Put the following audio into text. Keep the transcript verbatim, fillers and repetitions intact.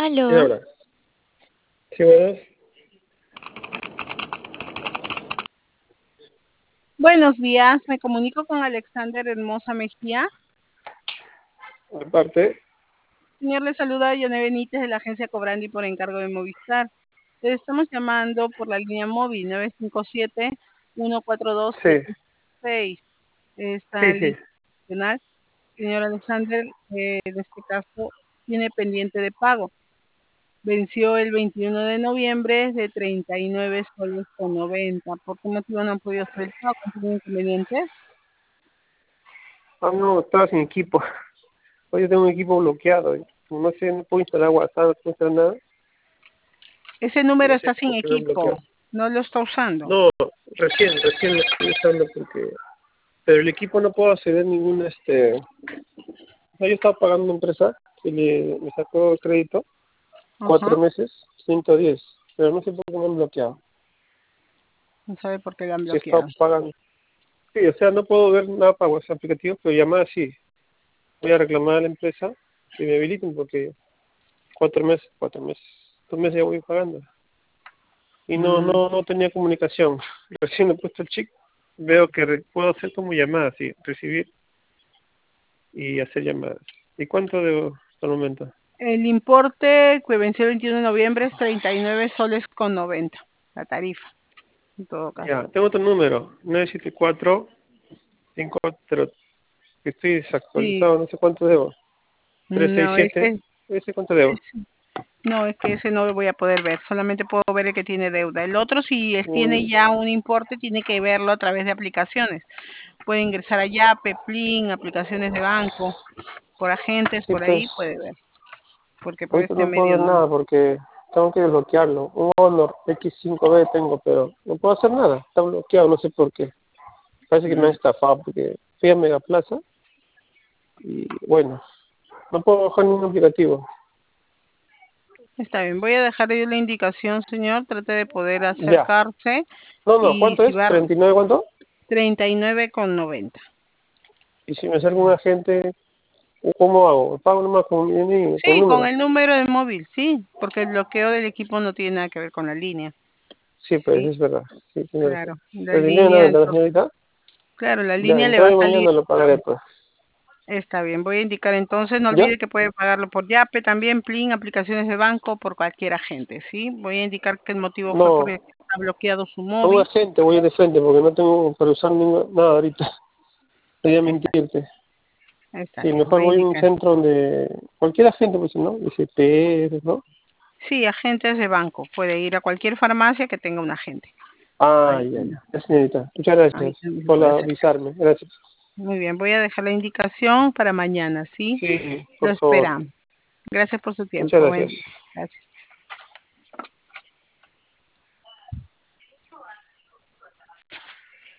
¿Quién Aló. habla? Sí, buenas. Buenos días, me comunico con Alexander Hermosa Mejía. De parte. Señor, le saluda Yone Benítez de la agencia Cobrandi por encargo de Movistar. Le estamos llamando por la línea móvil nueve cinco siete, uno cuatro dos, Sí, siete seis. Esta sí, sí. línea nacional. Señor Alexander, eh, en este caso tiene pendiente de pago. Venció el veintiuno de noviembre de treinta y nueve soles con noventa. ¿Por qué motivo no han podido hacer el pago? ¿Tiene inconvenientes? Ah, no, estaba sin equipo. Hoy yo tengo un equipo bloqueado. y No sé, no puedo instalar WhatsApp, no puedo instalar nada. Ese número No sé está sin por qué me han bloqueado. equipo, no lo está usando. No, recién, recién lo estoy usando porque... Pero el equipo no puedo acceder a ningún, este... O sea, yo estaba pagando una empresa y le, me sacó crédito, cuatro Ajá. meses, ciento diez. Pero no sé por qué me han bloqueado. No sabe por qué lo han Si he estado bloqueado. pagando... Sí, o sea, no puedo ver nada para WhatsApp aplicativo, pero llamar sí. Voy a reclamar a la empresa que me habiliten porque cuatro meses, cuatro meses, dos meses ya voy pagando. Y no, Mm, no, no tenía comunicación. Recién he puesto el chip, veo que re- puedo hacer como llamadas, sí, recibir y hacer llamadas. ¿Y cuánto debo hasta el momento? El importe que venció el veintiuno de noviembre es treinta y nueve soles con noventa, la tarifa, en todo caso. Ya, tengo otro número, nueve siete cuatro cinco cero, que estoy Sí, desactualizado, no sé cuánto debo. no, trescientos sesenta y siete, ese, ¿ese cuánto debo? ese- no, es que ese no lo voy a poder ver, solamente puedo ver el que tiene deuda. El otro, si es- tiene Mm, ya un importe, tiene que verlo a través de aplicaciones. Puede ingresar a Yape, Plin, aplicaciones de banco, por agentes, sí, por pues, ahí puede ver, porque por ahorita este no puedo medio ver no. nada porque tengo que desbloquearlo. Un Honor X cinco B tengo, pero no puedo hacer nada. Está bloqueado, no sé por qué. Parece que me han Mm, estafado porque fui a Megaplaza y bueno, no puedo bajar ningún aplicativo. Está bien, voy a dejarle yo la indicación, señor, trate de poder Ya. acercarse No, no, y ¿cuánto si es? va ¿treinta y nueve cuánto? treinta y nueve con noventa. Y si me acerca un agente, ¿cómo hago? ¿Pago nomás con mi, mi- con el Sí, con número? el número de móvil, sí, porque el bloqueo del equipo no tiene nada que ver con la línea. Sí, pues Sí, es verdad. Sí, tiene razón. claro, la ¿El dinero línea, no la entonces, señorita? claro, la Ya, línea le va entre a hoy y salir. mañana lo pagaré, pues. Está bien, voy a indicar entonces, no ¿Ya? olvide que puede pagarlo por Yape, también Plin, aplicaciones de banco, por cualquier agente, ¿sí? Voy a indicar que el motivo fue No, porque ha bloqueado su a un móvil. agente voy a ir de frente porque no tengo para usar ninguna, nada ahorita. Voy a Está, mentirte. está Sí, bien, mejor voy a voy a un indicar. centro donde cualquier agente, pues, ¿no? Dice P R, ¿no? Sí, agentes de banco, puede ir a cualquier farmacia que tenga un agente. Ah, Ahí, ya, ya. Ya, señorita. Muchas ahí gracias también por puede la- acercar. avisarme. Gracias. Muy bien, voy a dejar la indicación para mañana, ¿sí? Sí, Lo por favor. esperamos. Gracias por su Muchas tiempo. Buen gracias. día. Gracias.